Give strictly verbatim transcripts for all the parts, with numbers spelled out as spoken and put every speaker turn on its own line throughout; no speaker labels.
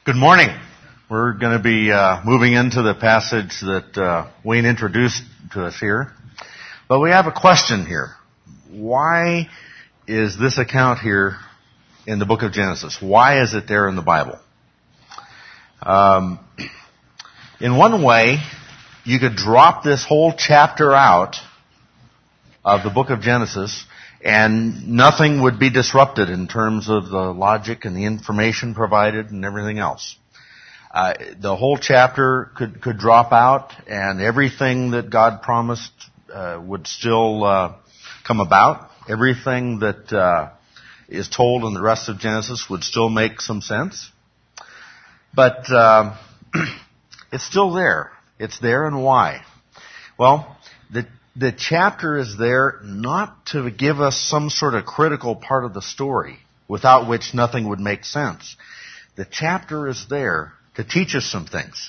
Good morning. We're going to be uh, moving into the passage that uh, Wayne introduced to us here. But we have a question here. Why is this account here in the book of Genesis? Why is it there in the Bible? Um, in one way, you could drop this whole chapter out of the book of Genesis and nothing would be disrupted in terms of the logic and the information provided and everything else. Uh, the whole chapter could, could drop out and everything that God promised uh, would still uh, come about. Everything that uh, is told in the rest of Genesis would still make some sense. But uh, it's still there. It's there, and why? Well, the The chapter is there not to give us some sort of critical part of the story, without which nothing would make sense. The chapter is there to teach us some things.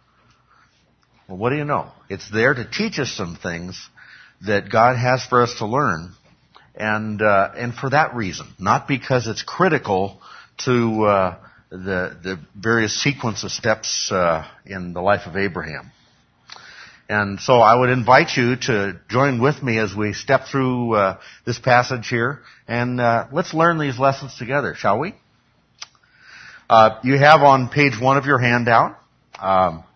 Well, what do you know? It's there to teach us some things that God has for us to learn, and uh, and for that reason, not because it's critical to uh, the the various sequence of steps uh, in the life of Abraham. And so I would invite you to join with me as we step through uh, this passage here, and uh, let's learn these lessons together, shall we? Uh, you have on page one of your handout um,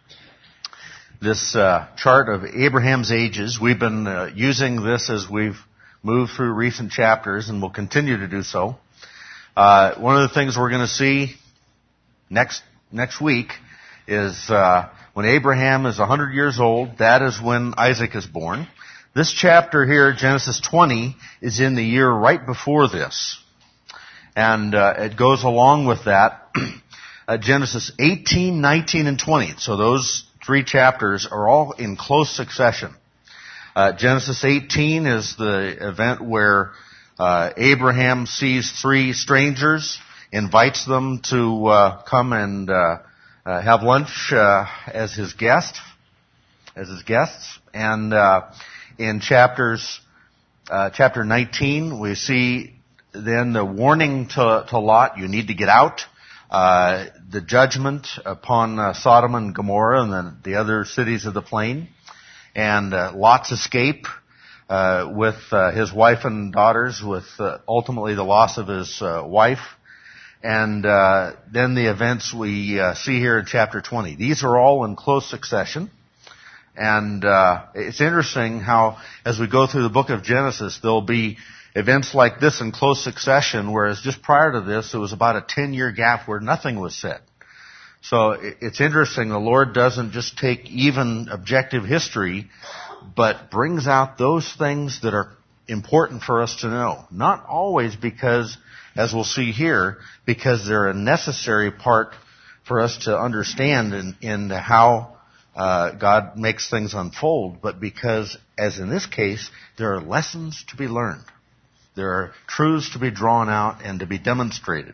this uh, chart of Abraham's ages. We've been uh, using this as we've moved through recent chapters, and we'll continue to do so. Uh, one of the things we're going to see next next week is uh, when Abraham is one hundred years old, that is when Isaac is born. This chapter here, Genesis twenty, is in the year right before this. And uh, it goes along with that. uh, Genesis eighteen, nineteen, and twenty. So those three chapters are all in close succession. Uh, Genesis eighteen is the event where uh, Abraham sees three strangers, invites them to uh, come and uh, Uh, have lunch uh, as his guest, as his guests, and uh, in chapters, uh, chapter nineteen, we see then the warning to, to Lot: you need to get out. Uh, the judgment upon uh, Sodom and Gomorrah and the, the other cities of the plain, and uh, Lot's escape uh, with uh, his wife and daughters, with uh, ultimately the loss of his uh, wife. And uh, then the events we uh, see here in chapter twenty. These are all in close succession. And uh, it's interesting how, as we go through the book of Genesis, there'll be events like this in close succession, whereas just prior to this, there was about a ten-year gap where nothing was said. So it's interesting. The Lord doesn't just take even objective history, but brings out those things that are important for us to know. Not always because, as we'll see here, because they're a necessary part for us to understand in, in how uh, God makes things unfold, but because, as in this case, there are lessons to be learned. There are truths to be drawn out and to be demonstrated.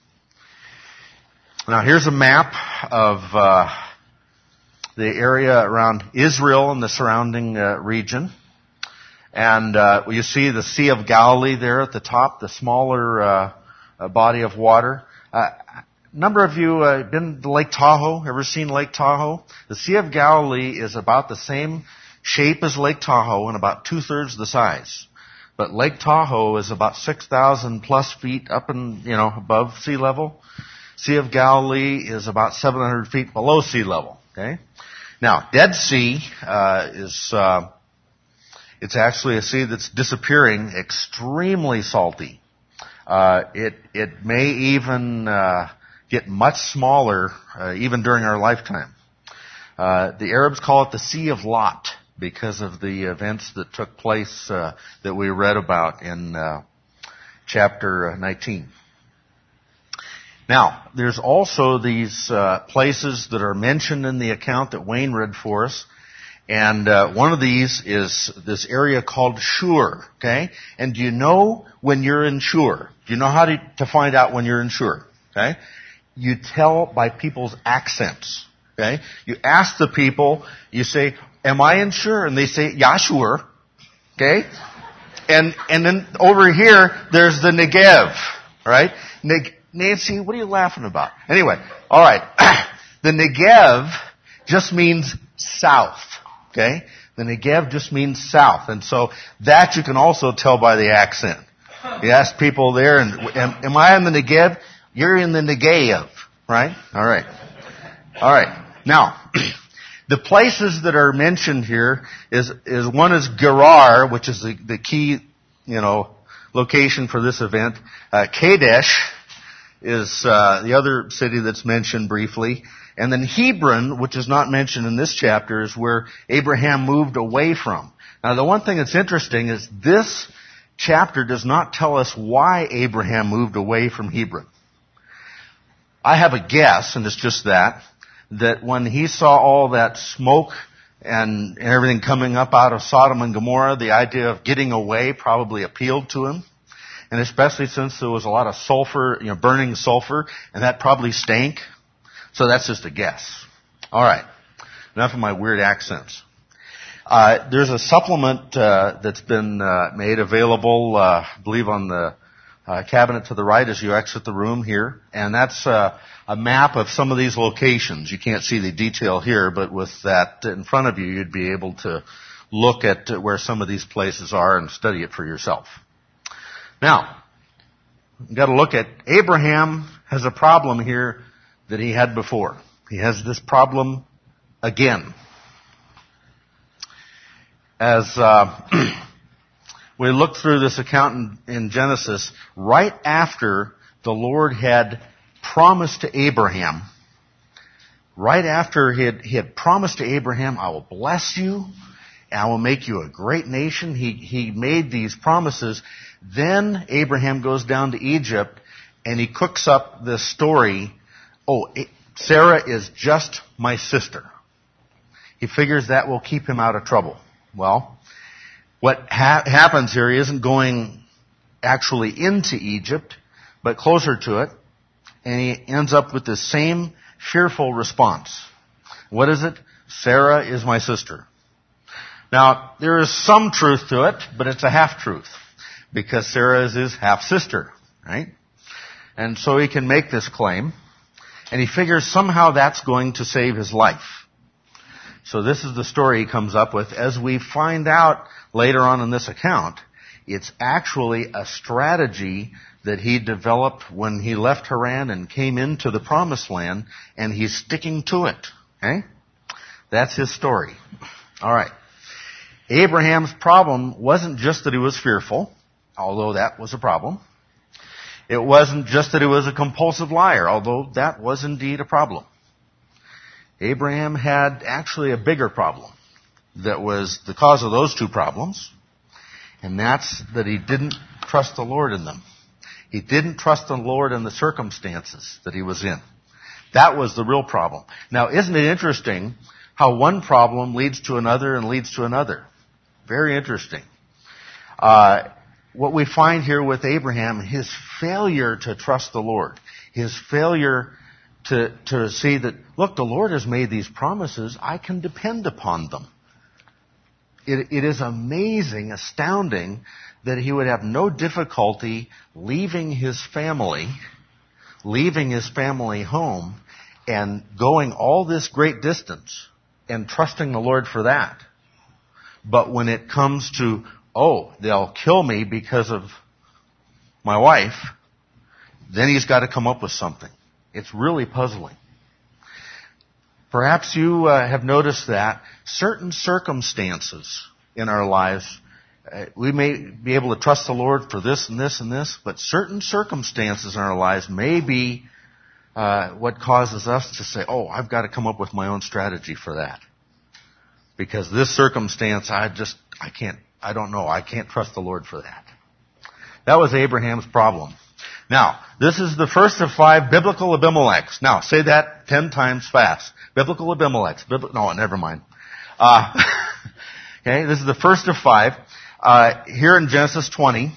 Now, here's a map of uh, the area around Israel and the surrounding uh, region. And uh, you see the Sea of Galilee there at the top, the smaller uh, uh, body of water. Uh, a number of you uh, been to Lake Tahoe? Ever seen Lake Tahoe? The Sea of Galilee is about the same shape as Lake Tahoe and about two-thirds the size. But Lake Tahoe is about six thousand plus feet up and, you know, above sea level. Sea of Galilee is about seven hundred feet below sea level. Okay. Now, Dead Sea uh, is... Uh, It's actually a sea that's disappearing, extremely salty. Uh, it it may even uh, get much smaller, uh, even during our lifetime. Uh, the Arabs call it the Sea of Lot because of the events that took place uh, that we read about in uh, chapter nineteen. Now, there's also these uh, places that are mentioned in the account that Wayne read for us. And uh, one of these is this area called Shur, okay? And do you know when you're in Shur? Do you know how to, to find out when you're in Shur, okay? You tell by people's accents, okay? You ask the people, you say, am I in Shur? And they say, yeah, sure, okay? And and then over here, there's the Negev, right? Neg- Nancy, what are you laughing about? Anyway, all right. The Negev just means south. Okay? The Negev just means south. And so that you can also tell by the accent. You ask people there, and am, am I in the Negev? You're in the Negev, right? All right. All right. Now, the places that are mentioned here is, is one is Gerar, which is the, the key, you know, location for this event. Uh, Kadesh is uh, the other city that's mentioned briefly. And then Hebron, which is not mentioned in this chapter, is where Abraham moved away from. Now, the one thing that's interesting is this chapter does not tell us why Abraham moved away from Hebron. I have a guess, and it's just that, that when he saw all that smoke and, and everything coming up out of Sodom and Gomorrah, the idea of getting away probably appealed to him. And especially since there was a lot of sulfur, you know, burning sulfur, and that probably stank. So that's just a guess. All right. Enough of my weird accents. Uh, there's a supplement uh, that's been uh, made available, uh, I believe, on the uh, cabinet to the right as you exit the room here, and that's uh, a map of some of these locations. You can't see the detail here, but with that in front of you, you'd be able to look at where some of these places are and study it for yourself. Now, you've got to look at Abraham has a problem here that he had before. He has this problem again. As uh, we look through this account in, in Genesis, right after the Lord had promised to Abraham, right after he had, he had promised to Abraham, I will bless you, and I will make you a great nation. He, he made these promises. Then Abraham goes down to Egypt, and he cooks up this story. Oh, Sarah is just my sister. He figures that will keep him out of trouble. Well, what ha- happens here, he isn't going actually into Egypt, but closer to it, and he ends up with the same fearful response. What is it? Sarah is my sister. Now, there is some truth to it, but it's a half-truth, because Sarah is his half-sister, right? And so he can make this claim. And he figures somehow that's going to save his life. So this is the story he comes up with. As we find out later on in this account, it's actually a strategy that he developed when he left Haran and came into the Promised Land, and he's sticking to it. Okay? That's his story. All right. Abraham's problem wasn't just that he was fearful, although that was a problem. It wasn't just that he was a compulsive liar, although that was indeed a problem. Abraham had actually a bigger problem that was the cause of those two problems, and that's that he didn't trust the Lord in them. He didn't trust the Lord in the circumstances that he was in. That was the real problem. Now, isn't it interesting how one problem leads to another and leads to another? Very interesting. Uh, What we find here with Abraham, his failure to trust the Lord, his failure to, to see that, look, the Lord has made these promises, I can depend upon them. It, it is amazing, astounding, that he would have no difficulty leaving his family, leaving his family home, and going all this great distance, and trusting the Lord for that. But when it comes to, oh, they'll kill me because of my wife, then he's got to come up with something. It's really puzzling. Perhaps you uh, have noticed that certain circumstances in our lives, uh, we may be able to trust the Lord for this and this and this, but certain circumstances in our lives may be uh, what causes us to say, oh, I've got to come up with my own strategy for that. Because this circumstance, I just, I can't, I don't know. I can't trust the Lord for that. That was Abraham's problem. Now, this is the first of five biblical Abimelechs. Now, say that ten times fast. Biblical Abimelechs. Bibli- no, never mind. Uh, okay, this is the first of five. Uh, here in Genesis twenty,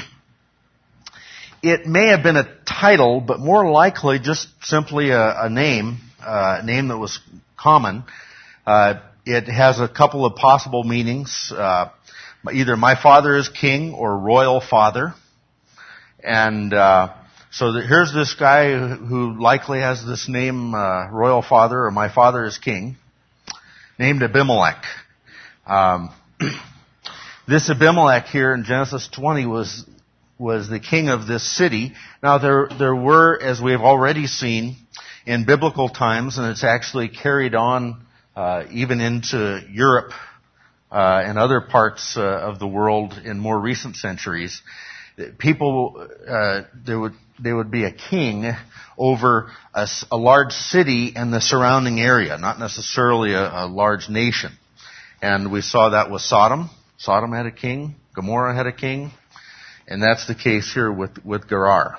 it may have been a title, but more likely just simply a, a name, uh, a name that was common. Uh, it has a couple of possible meanings. Uh, either my father is king or royal father. And uh, So that here's this guy who likely has this name, uh, royal father, or my father is king, named Abimelech. Um, this Abimelech here in Genesis twenty was was the king of this city. Now there there were, as we have already seen, in biblical times, and it's actually carried on uh, even into Europe uh, and other parts uh, of the world in more recent centuries. People, uh, there would there would be a king over a, a large city and the surrounding area, not necessarily a, a large nation. And we saw that with Sodom. Sodom had a king. Gomorrah had a king. And that's the case here with, with Gerar.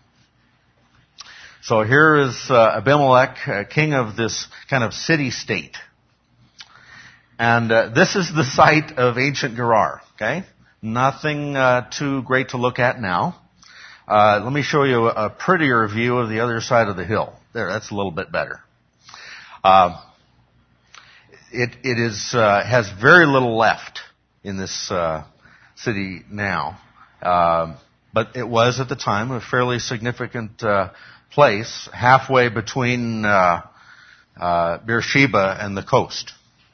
So here is uh, Abimelech, uh, king of this kind of city-state. And uh, this is the site of ancient Gerar, okay? Nothing uh, too great to look at now. Uh, let me show you a, a prettier view of the other side of the hill. There, that's a little bit better. Uh, it it is uh, has very little left in this uh, city now, uh, but it was at the time a fairly significant uh, place, halfway between uh, uh, Beersheba and the coast.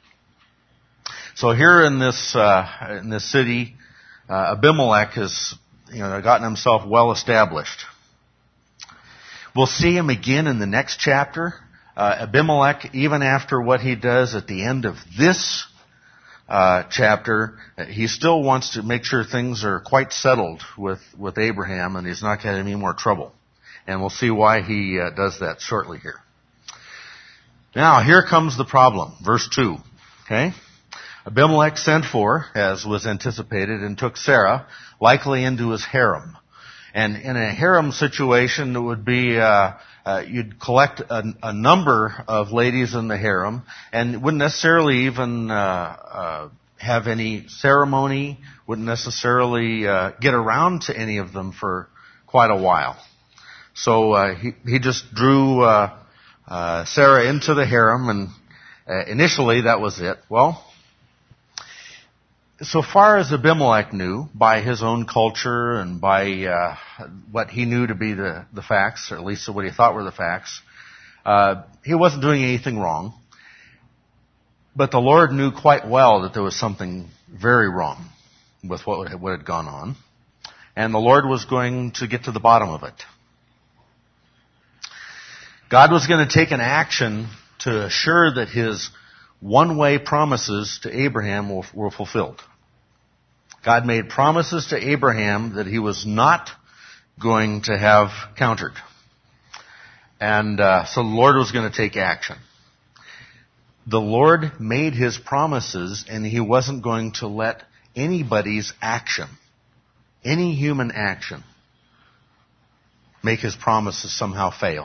So here in this uh, in this city, uh, Abimelech has you know gotten himself well established. We'll see him again in the next chapter. Uh, Abimelech, even after what he does at the end of this uh, chapter, he still wants to make sure things are quite settled with with Abraham, and he's not going to have any more trouble. And we'll see why he uh, does that shortly here. Now, here comes the problem. Verse two. Okay? Abimelech sent for, as was anticipated, and took Sarah, likely into his harem. And in a harem situation, it would be, uh, uh you'd collect a, a number of ladies in the harem, and wouldn't necessarily even uh, uh have any ceremony, wouldn't necessarily uh, get around to any of them for quite a while. So uh, he, he just drew uh, uh, Sarah into the harem, and uh, initially that was it. Well, so far as Abimelech knew, by his own culture and by uh, what he knew to be the, the facts, or at least what he thought were the facts, uh, he wasn't doing anything wrong. But the Lord knew quite well that there was something very wrong with what, what had gone on. And the Lord was going to get to the bottom of it. God was going to take an action to assure that his one-way promises to Abraham were, were fulfilled. God made promises to Abraham that he was not going to have countered. And uh, so the Lord was going to take action. The Lord made his promises, and he wasn't going to let anybody's action, any human action, make his promises somehow fail.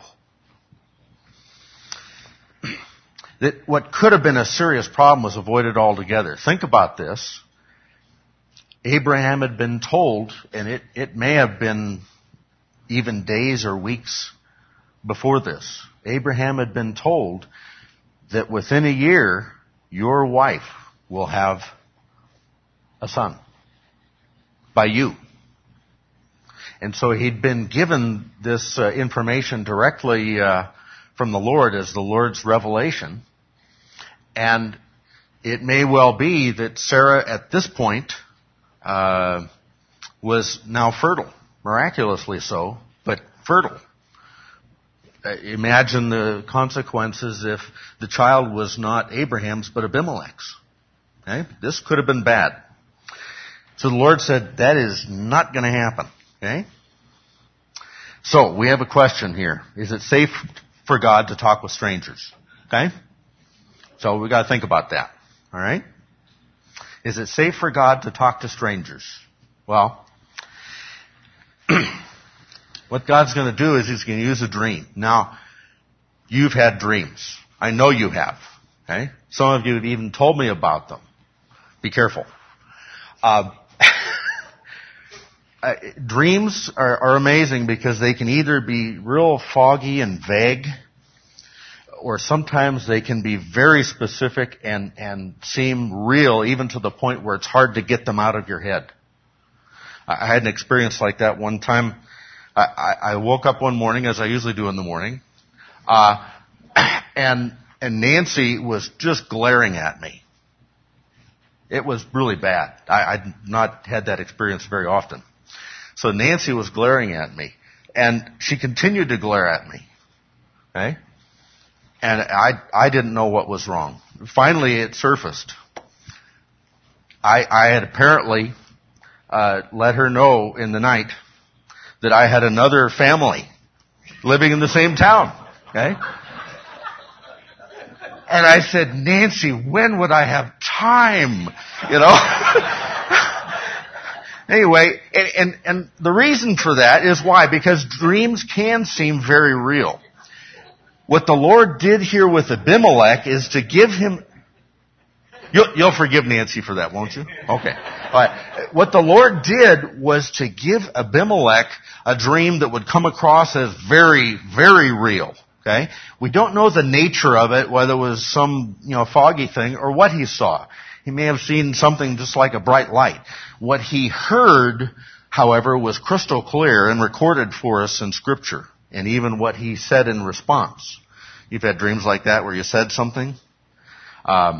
That what could have been a serious problem was avoided altogether. Think about this. Abraham had been told, and it, it may have been even days or weeks before this, Abraham had been told that within a year, your wife will have a son by you. And so he'd been given this uh, information directly uh, from the Lord as the Lord's revelation. And it may well be that Sarah at this point uh, was now fertile, miraculously so, but fertile. Imagine the consequences if the child was not Abraham's but Abimelech's. Okay? This could have been bad. So the Lord said, that is not going to happen. Okay? So we have a question here. Is it safe for God to talk with strangers? Okay? So we got to think about that. All right? Is it safe for God to talk to strangers? Well, what God's going to do is he's going to use a dream. Now, you've had dreams. I know you have. Okay? Some of you have even told me about them. Be careful. Uh, uh, dreams are, are amazing because they can either be real foggy and vague, or sometimes they can be very specific and, and seem real, even to the point where it's hard to get them out of your head. I had an experience like that one time. I, I, I woke up one morning, as I usually do in the morning, uh, and and Nancy was just glaring at me. It was really bad. I, I'd not had that experience very often. So Nancy was glaring at me, and she continued to glare at me. Okay? And I I didn't know what was wrong. Finally, it surfaced. I I had apparently uh, let her know in the night that I had another family living in the same town. Okay? And I said, Nancy, when would I have time? You know? Anyway, and, and, and the reason for that is why? Because dreams can seem very real. What the Lord did here with Abimelech is to give him... You'll, you'll forgive Nancy for that, won't you? Okay. All right. What the Lord did was to give Abimelech a dream that would come across as very, very real. Okay? We don't know the nature of it, whether it was some, you know, foggy thing or what he saw. He may have seen something just like a bright light. What he heard, however, was crystal clear and recorded for us in Scripture. And even what he said in response. You've had dreams like that where you said something. Um,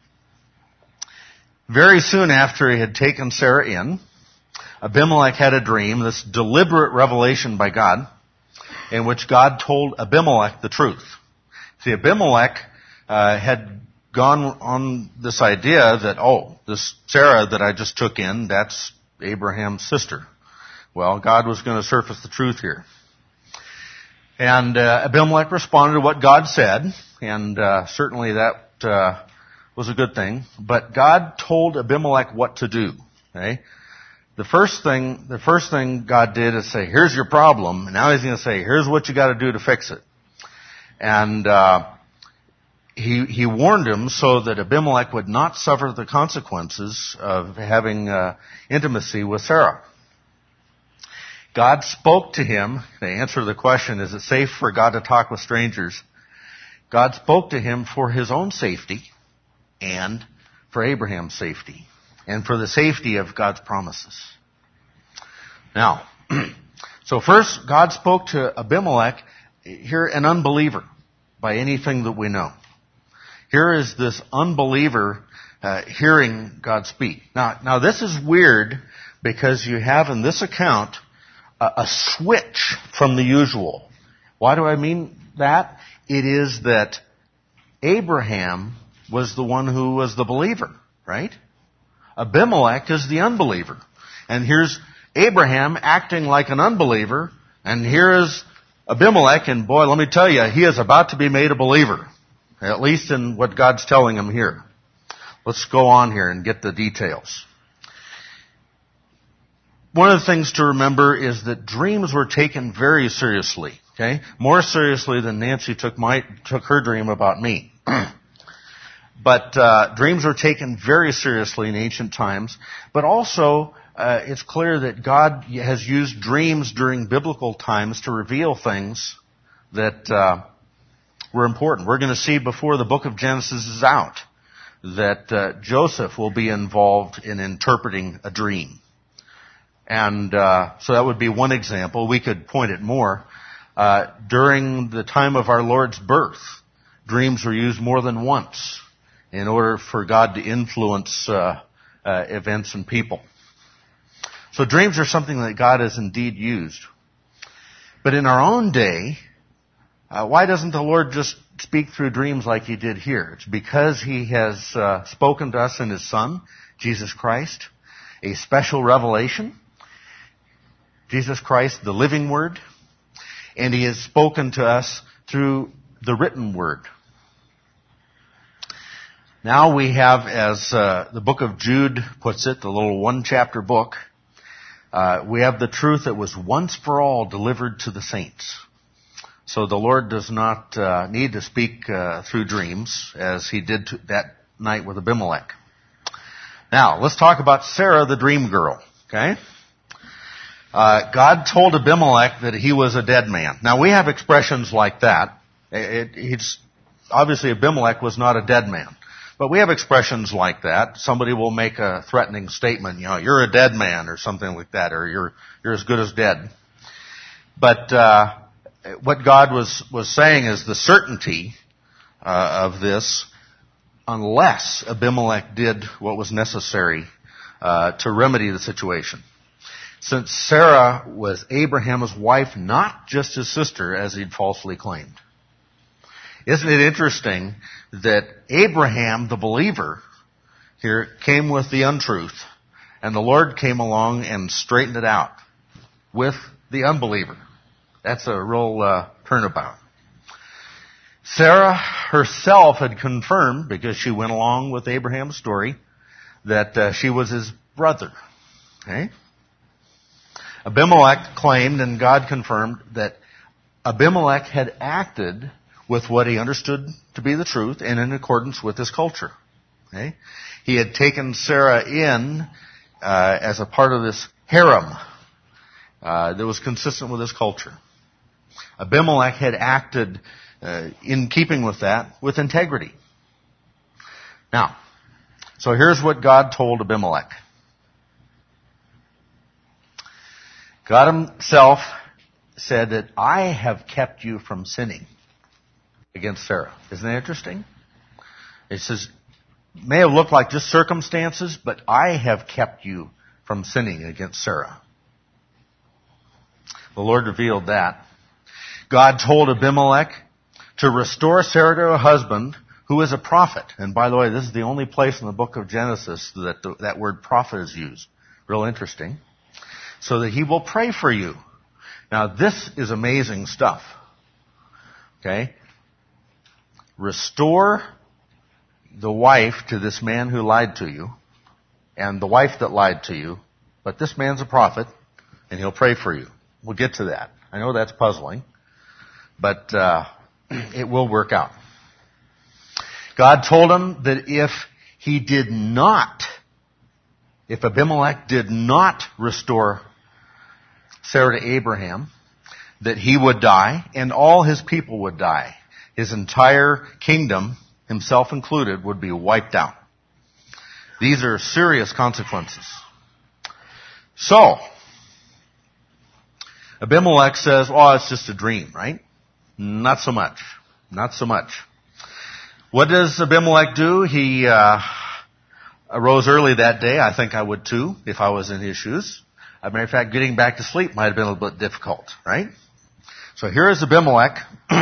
very soon after he had taken Sarah in, Abimelech had a dream, this deliberate revelation by God, in which God told Abimelech the truth. See, Abimelech uh, had gone on this idea that, oh, this Sarah that I just took in, that's Abraham's sister. Well, God was going to surface the truth here. And uh, Abimelech responded to what God said, and uh, certainly that uh, was a good thing. But God told Abimelech what to do. Okay? The first thing, the first thing God did is say, here's your problem. And now he's going to say, here's what you got to do to fix it. And uh, he he warned him so that Abimelech would not suffer the consequences of having uh, intimacy with Sarah. God spoke to him. To answer the question, is it safe for God to talk with strangers? God spoke to him for his own safety and for Abraham's safety and for the safety of God's promises. Now, so first, God spoke to Abimelech, here an unbeliever by anything that we know. Here is this unbeliever uh, hearing God speak. Now, now this is weird because you have in this account a switch from the usual. Why do I mean that? It is that Abraham was the one who was the believer, right? Abimelech is the unbeliever. And here's Abraham acting like an unbeliever, and here is Abimelech, and boy, let me tell you, he is about to be made a believer. At least in what God's telling him here. Let's go on here and get the details. One of the things to remember is that dreams were taken very seriously, okay? More seriously than Nancy took my, took her dream about me. But, uh, dreams were taken very seriously in ancient times. But also, uh, it's clear that God has used dreams during biblical times to reveal things that, uh, were important. We're going to see before the book of Genesis is out that, uh, Joseph will be involved in interpreting a dream. And uh, so that would be one example. We could point it more. Uh, during the time of our Lord's birth, dreams were used more than once in order for God to influence uh, uh, events and people. So dreams are something that God has indeed used. But in our own day, uh, why doesn't the Lord just speak through dreams like He did here? It's because He has uh, spoken to us in His Son, Jesus Christ, a special revelation. Jesus Christ, the living Word, and He has spoken to us through the written Word. Now we have, as uh, the book of Jude puts it, the little one-chapter book, uh, we have the truth that was once for all delivered to the saints. So the Lord does not uh, need to speak uh, through dreams, as He did to that night with Abimelech. Now, let's talk about Sarah, the dream girl, okay? Uh, God told Abimelech that he was a dead man. Now we have expressions like that. It, it, it's, obviously Abimelech was not a dead man. But we have expressions like that. Somebody will make a threatening statement, you know, you're a dead man or something like that, or you're, you're as good as dead. But uh, what God was, was saying is the certainty uh, of this, unless Abimelech did what was necessary uh, to remedy the situation. Since Sarah was Abraham's wife, not just his sister, as he'd falsely claimed. Isn't it interesting that Abraham, the believer, here came with the untruth, and the Lord came along and straightened it out with the unbeliever. That's a real uh, turnabout. Sarah herself had confirmed, because she went along with Abraham's story, that uh, she was his brother. Okay? Abimelech claimed, and God confirmed, that Abimelech had acted with what he understood to be the truth and in accordance with his culture. Okay? He had taken Sarah in uh, as a part of this harem uh, that was consistent with his culture. Abimelech had acted uh, in keeping with that, with integrity. Now, so here's what God told Abimelech. God himself said that I have kept you from sinning against Sarah. Isn't that interesting? It says, may have looked like just circumstances, but I have kept you from sinning against Sarah. The Lord revealed that. God told Abimelech to restore Sarah to her husband, who is a prophet. And by the way, this is the only place in the book of Genesis that the, that word prophet is used. Real interesting. So that he will pray for you. Now, this is amazing stuff. Okay? Restore the wife to this man who lied to you, and the wife that lied to you, but this man's a prophet, and he'll pray for you. We'll get to that. I know that's puzzling, but uh, it will work out. God told him that if he did not, if Abimelech did not restore Sarah to Abraham, that he would die, and all his people would die. His entire kingdom, himself included, would be wiped out. These are serious consequences. So, Abimelech says, oh, it's just a dream, right? Not so much. Not so much. What does Abimelech do? He uh, arose early that day. I think I would too, if I was in his shoes. As a matter of fact, getting back to sleep might have been a little bit difficult, right? So here is Abimelech.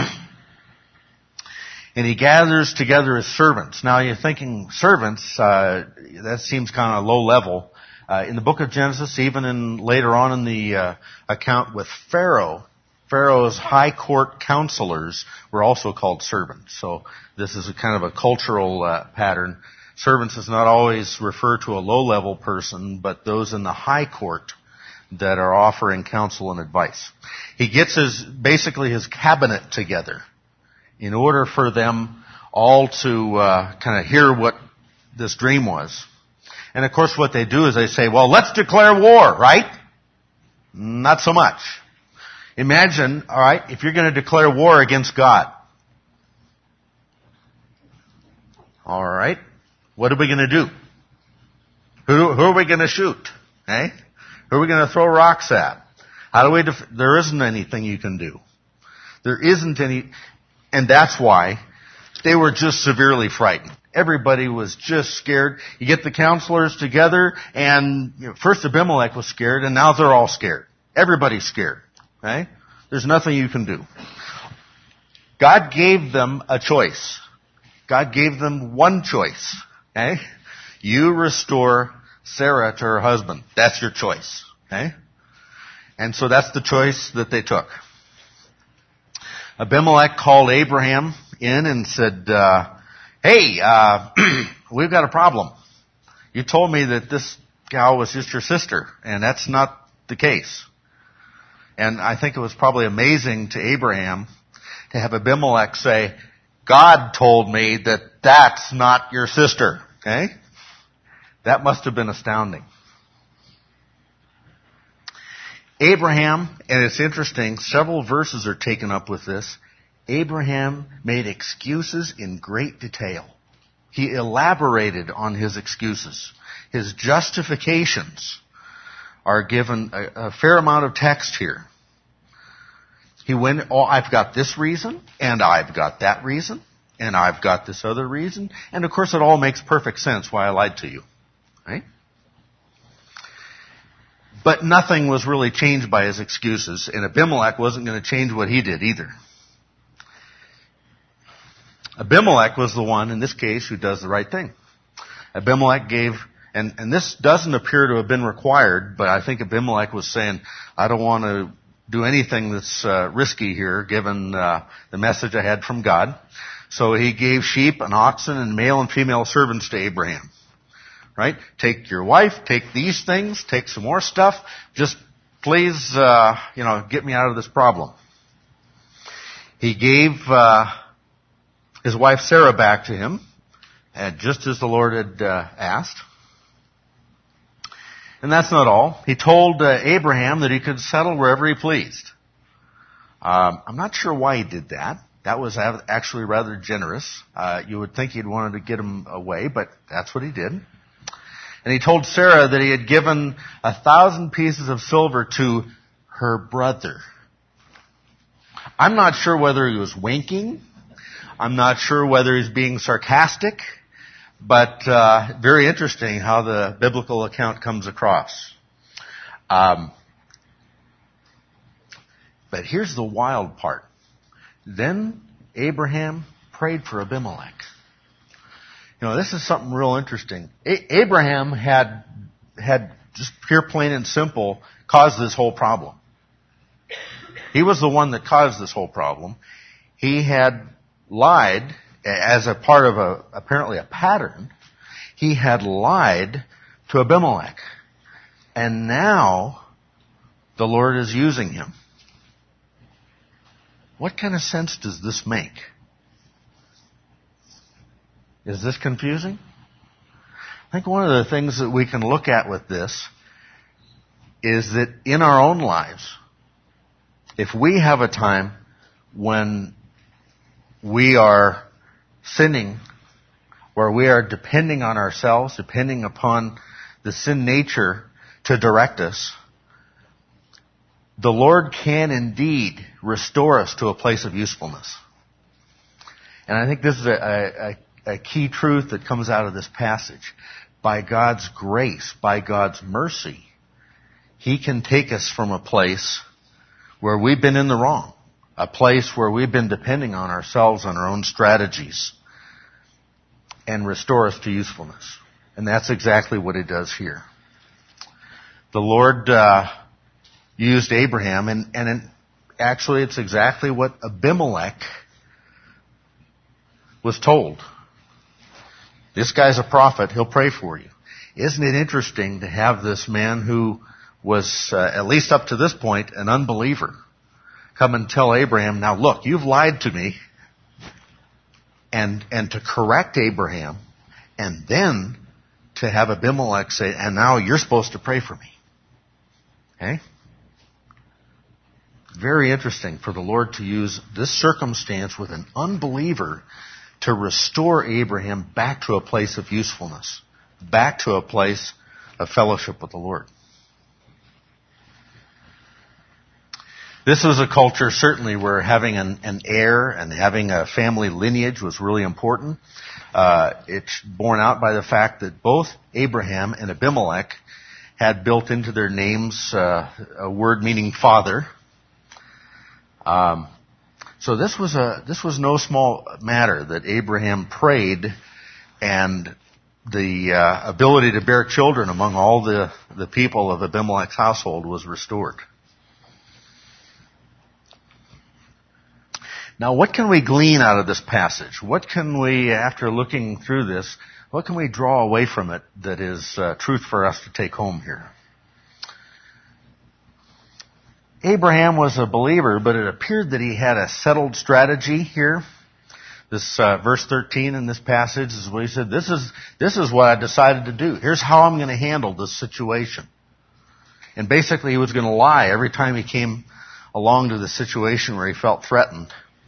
And he gathers together his servants. Now you're thinking servants, uh, that seems kind of low level. Uh, in the book of Genesis, even in later on in the uh, account with Pharaoh, Pharaoh's high court counselors were also called servants. So this is a kind of a cultural uh, pattern. Servants does not always refer to a low level person, but those in the high court that are offering counsel and advice. He gets his, basically his cabinet together in order for them all to uh, kind of hear what this dream was. And of course what they do is they say, well, let's declare war, right? Not so much. Imagine, all right, if you're going to declare war against God. All right, what are we going to do? Who, who are we going to shoot? Eh? Who are we going to throw rocks at? How do we def- there isn't anything you can do. There isn't any... And that's why they were just severely frightened. Everybody was just scared. You get the counselors together, and you know, first Abimelech was scared, and now they're all scared. Everybody's scared. Okay? There's nothing you can do. God gave them a choice. God gave them one choice. Okay? You restore Sarah to her husband. That's your choice. Okay? And so that's the choice that they took. Abimelech called Abraham in and said, uh, hey, uh, we've got a problem. You told me that this gal was just your sister, and that's not the case. And I think it was probably amazing to Abraham to have Abimelech say, God told me that that's not your sister. Okay? That must have been astounding. Abraham, and it's interesting, several verses are taken up with this. Abraham made excuses in great detail. He elaborated on his excuses. His justifications are given a, a fair amount of text here. He went, oh, I've got this reason, and I've got that reason, and I've got this other reason. And of course it all makes perfect sense why I lied to you. Right? But nothing was really changed by his excuses, and Abimelech wasn't going to change what he did either. Abimelech was the one, in this case, who does the right thing. Abimelech gave, and, and this doesn't appear to have been required, but I think Abimelech was saying, I don't want to do anything that's uh, risky here, given uh, the message I had from God. So he gave sheep and oxen and male and female servants to Abraham. Right? Take your wife, take these things, take some more stuff. Just please, uh, you know, get me out of this problem. He gave uh, his wife Sarah back to him, and just as the Lord had uh, asked. And that's not all. He told uh, Abraham that he could settle wherever he pleased. Um, I'm not sure why he did that. That was actually rather generous. Uh, you would think he'd wanted to get him away, but that's what he did. And he told Sarah that he had given a thousand pieces of silver to her brother. I'm not sure whether he was winking. I'm not sure whether he's being sarcastic. But uh, very interesting how the biblical account comes across. Um, but here's the wild part. Then Abraham prayed for Abimelech. You know, this is something real interesting. A- Abraham had, had just pure, plain and simple caused this whole problem. He was the one that caused this whole problem. He had lied as a part of a, apparently a pattern. He had lied to Abimelech. And now the Lord is using him. What kind of sense does this make? Is this confusing? I think one of the things that we can look at with this is that in our own lives, if we have a time when we are sinning, where we are depending on ourselves, depending upon the sin nature to direct us, the Lord can indeed restore us to a place of usefulness. And I think this is a, a, a key truth that comes out of this passage. By God's grace, by God's mercy, He can take us from a place where we've been in the wrong, a place where we've been depending on ourselves, on our own strategies, and restore us to usefulness. And that's exactly what He does here. The Lord uh, used Abraham, and, and in, actually it's exactly what Abimelech was told. This guy's a prophet. He'll pray for you. Isn't it interesting to have this man who was, uh, at least up to this point, an unbeliever, come and tell Abraham, now look, you've lied to me, and, and to correct Abraham, and then to have Abimelech say, and now you're supposed to pray for me. Okay? Very interesting for the Lord to use this circumstance with an unbeliever to restore Abraham back to a place of usefulness, back to a place of fellowship with the Lord. This was a culture certainly where having an, an heir and having a family lineage was really important. Uh, it's borne out by the fact that both Abraham and Abimelech had built into their names uh, a word meaning father. Um, so this was a this was no small matter that Abraham prayed, and the uh, ability to bear children among all the, the people of Abimelech's household was restored. Now, what can we glean out of this passage? What can we, after looking through this, what can we draw away from it that is uh, truth for us to take home here? Abraham was a believer, but it appeared that he had a settled strategy here. This uh, verse thirteen in this passage is what he said, this is, this is what I decided to do. Here's how I'm going to handle this situation. And basically he was going to lie every time he came along to the situation where he felt threatened.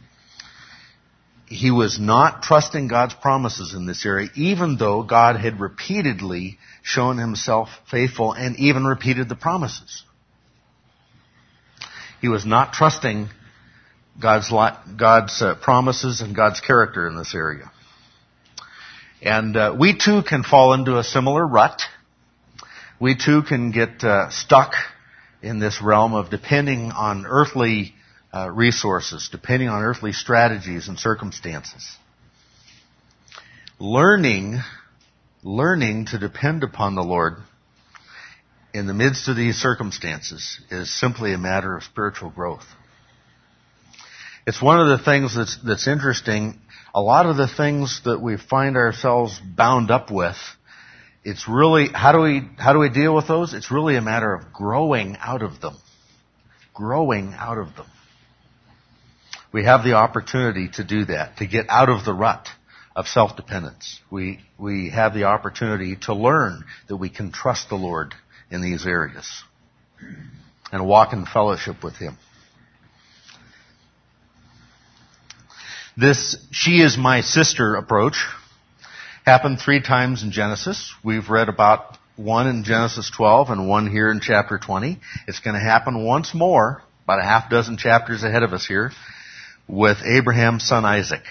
He was not trusting God's promises in this area, even though God had repeatedly shown Himself faithful and even repeated the promises. He was not trusting God's li- God's uh, promises and God's character in this area. And uh, we too can fall into a similar rut. We too can get uh, stuck in this realm of depending on earthly uh, resources, depending on earthly strategies and circumstances. Learning, learning to depend upon the Lord in the midst of these circumstances is simply a matter of spiritual growth. It's one of the things that's, that's interesting. A lot of the things that we find ourselves bound up with, it's really, how do we, how do we deal with those? It's really a matter of growing out of them. Growing out of them. We have the opportunity to do that, to get out of the rut of self-dependence. We, we have the opportunity to learn that we can trust the Lord in these areas and walk in fellowship with Him. This "she is my sister" approach happened three times in Genesis. We've read about one in Genesis twelve and one here in chapter twenty. It's going to happen once more, about a half dozen chapters ahead of us here, with Abraham's son Isaac.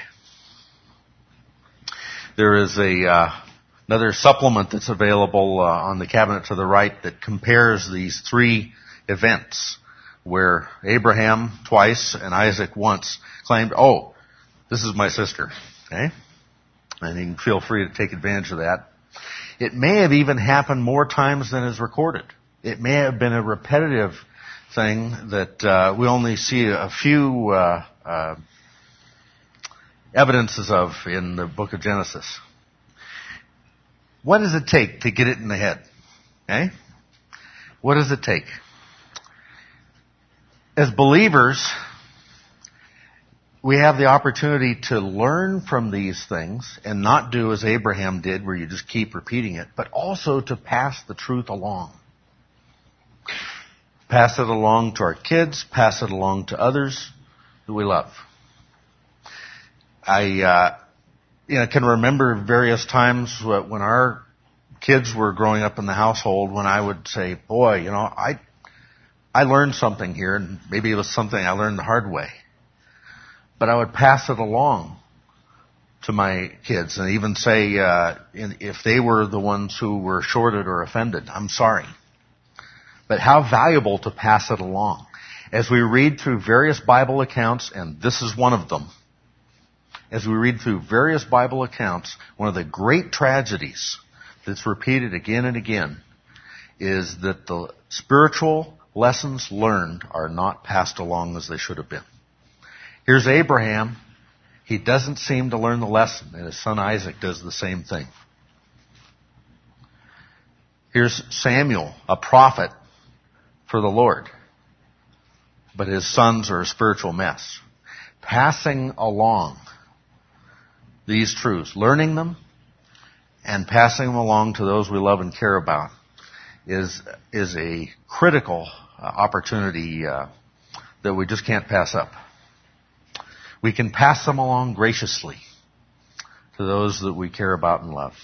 There is a uh, another supplement that's available uh, on the cabinet to the right that compares these three events where Abraham twice and Isaac once claimed, "Oh, this is my sister." Okay? And you can feel free to take advantage of that. It may have even happened more times than is recorded. It may have been a repetitive thing that uh, we only see a few uh, uh, evidences of in the book of Genesis. What does it take to get it in the head? Okay? What does it take? As believers, we have the opportunity to learn from these things and not do as Abraham did, where you just keep repeating it, but also to pass the truth along. Pass it along to our kids, pass it along to others that we love. I uh, you know, can remember various times when our kids were growing up in the household when I would say, boy, you know, I I learned something here, and maybe it was something I learned the hard way. But I would pass it along to my kids and even say, uh, in, if they were the ones who were shorted or offended, I'm sorry. But how valuable to pass it along. As we read through various Bible accounts, and this is one of them, as we read through various Bible accounts, one of the great tragedies that's repeated again and again is that the spiritual lessons learned are not passed along as they should have been. Here's Abraham. He doesn't seem to learn the lesson, and his son Isaac does the same thing. Here's Samuel, a prophet for the Lord, but his sons are a spiritual mess. Passing along these truths, learning them, and passing them along to those we love and care about is is a critical uh, opportunity uh, that we just can't pass up. We can pass them along graciously to those that we care about and love.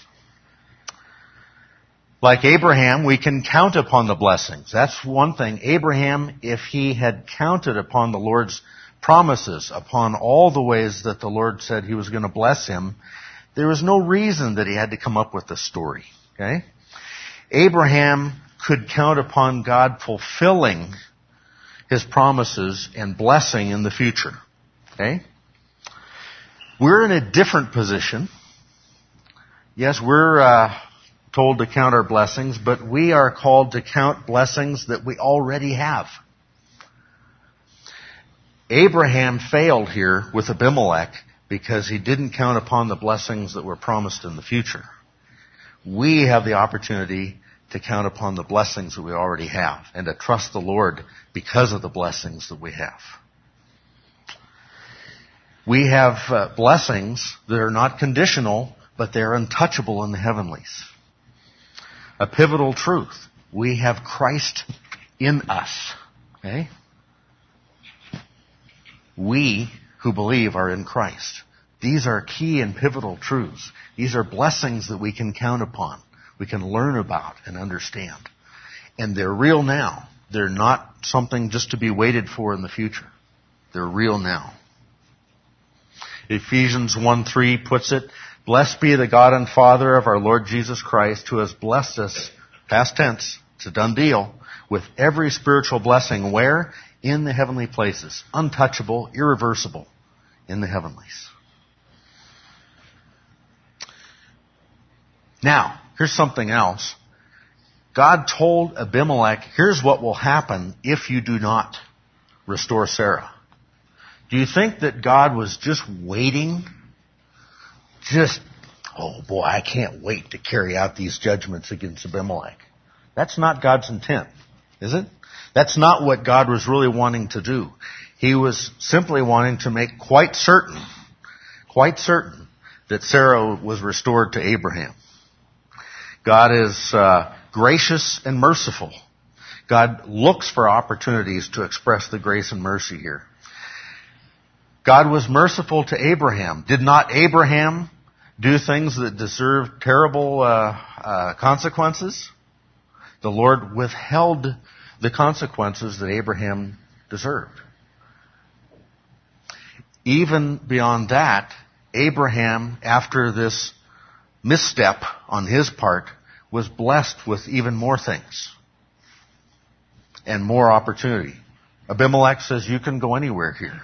Like Abraham, we can count upon the blessings. That's one thing. Abraham, if he had counted upon the Lord's promises, upon all the ways that the Lord said He was going to bless him, there was no reason that he had to come up with this story. Okay? Abraham could count upon God fulfilling His promises and blessing in the future. Okay? We're in a different position. Yes, we're uh, told to count our blessings, but we are called to count blessings that we already have. Abraham failed here with Abimelech because he didn't count upon the blessings that were promised in the future. We have the opportunity to count upon the blessings that we already have and to trust the Lord because of the blessings that we have. We have uh, blessings that are not conditional, but they're untouchable in the heavenlies. A pivotal truth. We have Christ in us. Okay? We who believe are in Christ. These are key and pivotal truths. These are blessings that we can count upon, we can learn about and understand. And they're real now. They're not something just to be waited for in the future. They're real now. Ephesians one three puts it, "Blessed be the God and Father of our Lord Jesus Christ, who has blessed us," past tense, it's a done deal, "with every spiritual blessing." Where? In the heavenly places. Untouchable, irreversible, in the heavenlies. Now, here's something else. God told Abimelech, here's what will happen if you do not restore Sarah. Do you think that God was just waiting? Just, oh boy, I can't wait to carry out these judgments against Abimelech. That's not God's intent, is it? That's not what God was really wanting to do. He was simply wanting to make quite certain, quite certain that Sarah was restored to Abraham. God is uh, gracious and merciful. God looks for opportunities to express the grace and mercy here. God was merciful to Abraham. Did not Abraham do things that deserved terrible uh, uh, consequences? The Lord withheld the consequences that Abraham deserved. Even beyond that, Abraham, after this misstep on his part, was blessed with even more things and more opportunity. Abimelech says, you can go anywhere here.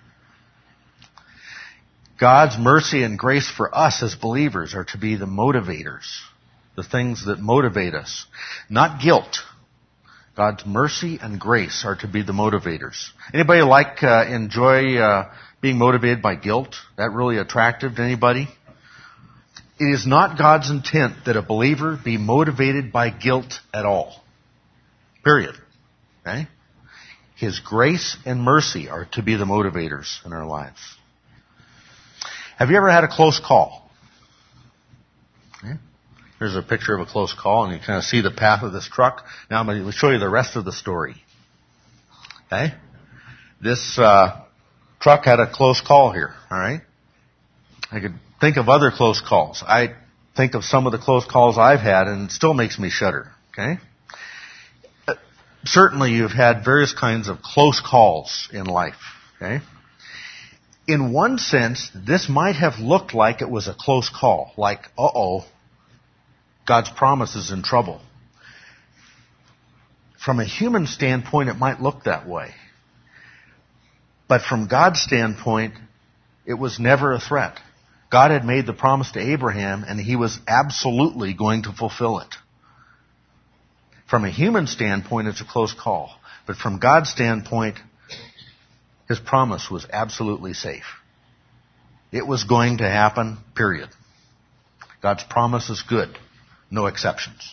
God's mercy and grace for us as believers are to be the motivators, the things that motivate us, not guilt. God's mercy and grace are to be the motivators. Anybody like, uh, enjoy uh, being motivated by guilt? That really attractive to anybody? It is not God's intent that a believer be motivated by guilt at all. Period. Okay? His grace and mercy are to be the motivators in our lives. Have you ever had a close call? Okay. Here's a picture of a close call, and you kind of see the path of this truck. Now I'm going to show you the rest of the story. Okay? This uh, truck had a close call here. All right? I could think of other close calls. I think of some of the close calls I've had, and it still makes me shudder. Okay? Uh, certainly you've had various kinds of close calls in life. Okay? In one sense, this might have looked like it was a close call. Like, uh-oh, God's promise is in trouble. From a human standpoint, it might look that way. But from God's standpoint, it was never a threat. God had made the promise to Abraham, and he was absolutely going to fulfill it. From a human standpoint, it's a close call. But from God's standpoint, his promise was absolutely safe. It was going to happen, period. God's promise is good. No exceptions.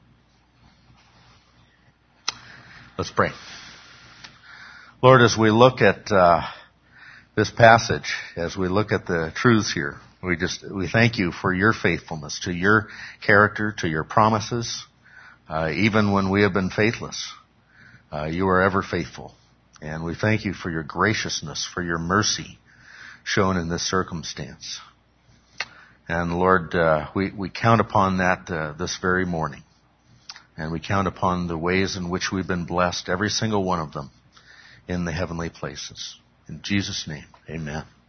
Let's pray. Lord, as we look at uh, this passage, as we look at the truths here, we just we thank you for your faithfulness to your character, to your promises. Uh, even when we have been faithless, uh, you are ever faithful. And we thank you for your graciousness, for your mercy shown in this circumstance. And Lord, uh, we, we count upon that uh, this very morning. And we count upon the ways in which we've been blessed, every single one of them, in the heavenly places. In Jesus' name, amen.